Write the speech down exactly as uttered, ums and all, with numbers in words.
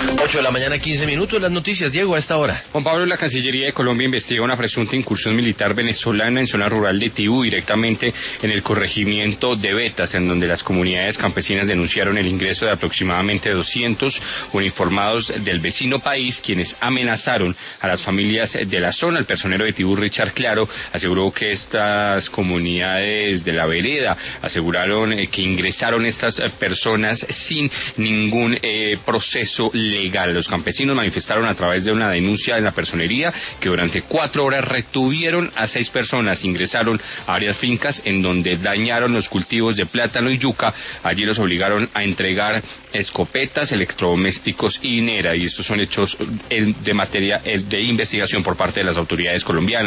ocho de la mañana, quince minutos, las noticias, Diego, a esta hora. Juan Pablo, la Cancillería de Colombia investiga una presunta incursión militar venezolana en zona rural de Tibú, directamente en el corregimiento de Betas, en donde las comunidades campesinas denunciaron el ingreso de aproximadamente doscientos uniformados del vecino país, quienes amenazaron a las familias de la zona. El personero de Tibú, Richard Claro, aseguró que estas comunidades de la vereda aseguraron eh, que ingresaron estas eh, personas sin ningún eh, proceso legal. Los campesinos manifestaron a través de una denuncia en la personería que durante cuatro horas retuvieron a seis personas, ingresaron a varias fincas en donde dañaron los cultivos de plátano y yuca. Allí los obligaron a entregar escopetas, electrodomésticos y dinero, y estos son hechos de materia de investigación por parte de las autoridades colombianas.